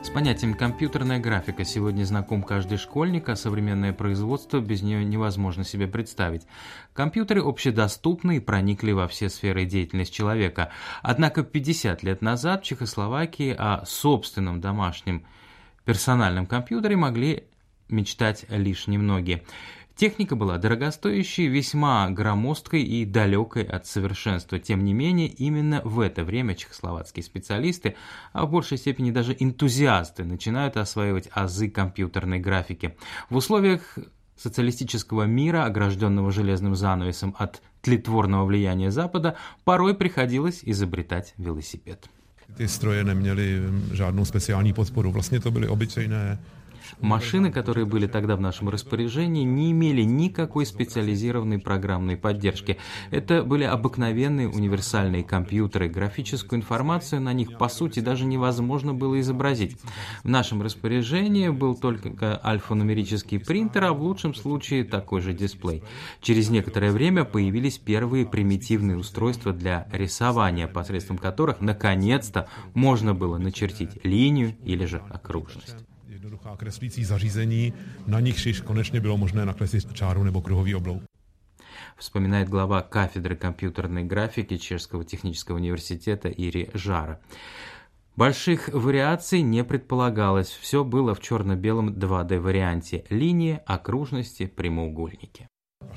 С понятием «компьютерная графика» сегодня знаком каждый школьник, а современное производство без нее невозможно себе представить. Компьютеры общедоступны и проникли во все сферы деятельности человека. Однако 50 лет назад в Чехословакии о собственном домашнем персональном компьютере могли мечтать лишь немногие. Техника была дорогостоящей, весьма громоздкой и далекой от совершенства. Тем не менее, именно в это время чехословацкие специалисты, а в большей степени даже энтузиасты, начинают осваивать азы компьютерной графики. В условиях социалистического мира, огражденного железным занавесом от тлетворного влияния Запада, порой приходилось изобретать велосипед. Ty stroje neměly žádnou speciální podporu. Vlastně to byly obyčejné. Машины, которые были тогда в нашем распоряжении, не имели никакой специализированной программной поддержки. Это были обыкновенные универсальные компьютеры. Графическую информацию на них, по сути, даже невозможно было изобразить. В нашем распоряжении был только альфанумерический принтер, а в лучшем случае такой же дисплей. Через некоторое время появились первые примитивные устройства для рисования, посредством которых, наконец-то, можно было начертить линию или же окружность. Jednoduchá kreslící zařízení, na nichž konečně bylo možné nakreslit čáru nebo kruhový oblouk. Вспоминает глава кафедры компьютерной графики Чешского технического университета Ири Жара. Больших вариаций не предполагалось, все было в черно-белом 2D-варианте: линии, окружности, прямоугольники.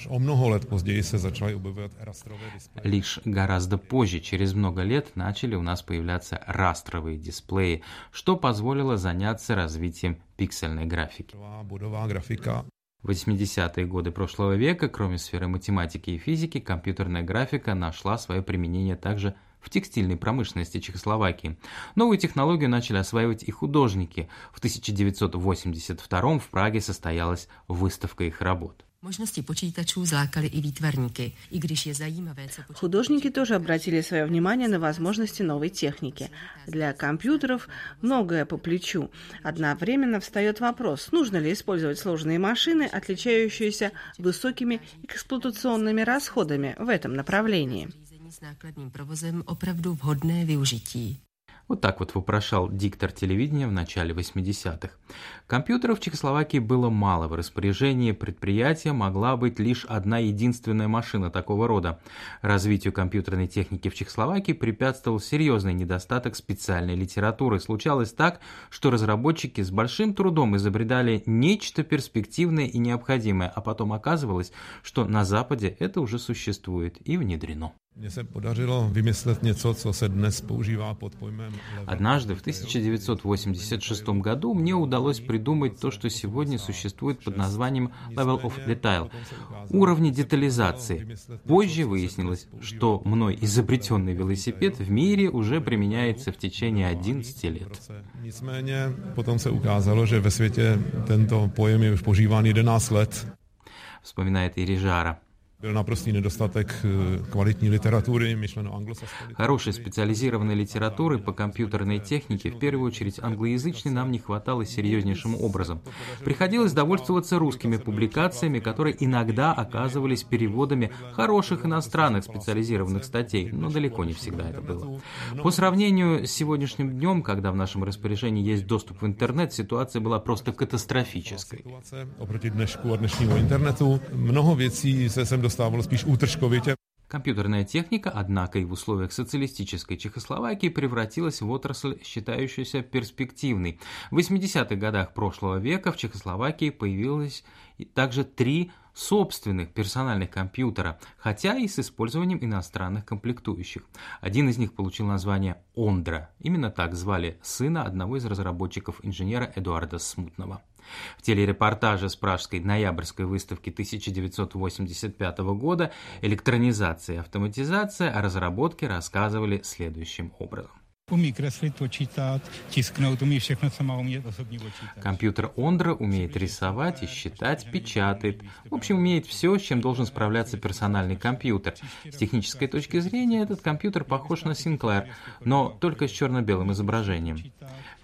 Лишь гораздо позже, через много лет, начали у нас появляться растровые дисплеи, что позволило заняться развитием пиксельной графики. В 80-е годы прошлого века, кроме сферы математики и физики, компьютерная графика нашла свое применение также в текстильной промышленности Чехословакии. Новую технологию начали осваивать и художники. В 1982 в Праге состоялась выставка их работ. Možnosti počítačů zlákaly i výtvarníky, i když je zajímavé, co Художники тоже обратили свое внимание на возможности новой техники. Для компьютеров многое по плечу. Одновременно встает вопрос, нужно ли использовать сложные машины, отличающиеся высокими эксплуатационными расходами в этом направлении. s nákladním provozem opravdu vhodné využití. Вот так вот вопрошал диктор телевидения в начале 80-х. Компьютеров в Чехословакии было мало. В распоряжении предприятия могла быть лишь одна единственная машина такого рода. Развитию компьютерной техники в Чехословакии препятствовал серьезный недостаток специальной литературы. Случалось так, что разработчики с большим трудом изобретали нечто перспективное и необходимое, а потом оказывалось, что на Западе это уже существует и внедрено. Однажды, в 1986 году, мне удалось придумать то, что сегодня существует под названием Level of Detail – уровни детализации. Позже выяснилось, что мной изобретенный велосипед в мире уже применяется в течение 11 лет. Nicméně potom se ukázalo, že ve světě tento pojem je už používán 11 let. Вспоминает Ири Жара. Byl naprostý nedostatek kvalitní literatury, myšleno anglosaské. Хорошей специализированной литературы по компьютерной технике, в первую очередь англоязычной, нам не хватало серьезнейшим образом. Приходилось довольствоваться русскими публикациями, которые иногда оказывались переводами хороших иностранных специализированных статей, но далеко не всегда это было. По сравнению с сегодняшним днем, когда в нашем распоряжении есть доступ в интернет, ситуация была просто катастрофической. Oproti dnešku a dnešnímu internetu mnoho věcí se sem dostávalo spíš útržkovitě. Компьютерная техника, однако, и в условиях социалистической Чехословакии превратилась в отрасль, считающуюся перспективной. В 80-х годах прошлого века в Чехословакии появилось также 3 собственных персональных компьютера, хотя и с использованием иностранных комплектующих. Один из них получил название «Ондра». Именно так звали сына одного из разработчиков, инженера Эдуарда Смутного. В телерепортаже с пражской ноябрьской выставки 1985 года «Электронизация и автоматизация» о разработке рассказывали следующим образом. Umí kreslit, počítat, tisknout, umí všechno, co má umět osobní počítač. Компьютер Ондра умеет рисовать и считать, печатает. В общем, умеет все, с чем должен справляться персональный компьютер. С технической точки зрения этот компьютер похож на Sinclair, но только с черно-белым изображением. В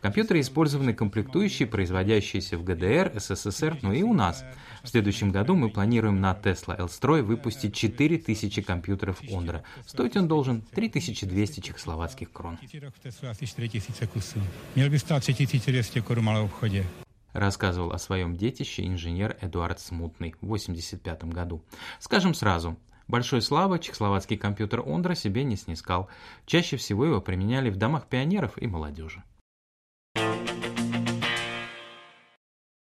компьютеры использованы комплектующие, производящиеся в ГДР, СССР, но и у нас. В следующем году мы планируем на Tesla L-Stroy выпустить 4000 компьютеров Ondra. Стоить он должен 3200 чехословацких крон. Рассказывал о своем детище инженер Эдуард Смутный в 1985 году. Скажем сразу, большой славы чехословацкий компьютер Ondra себе не снискал. Чаще всего его применяли в домах пионеров и молодежи.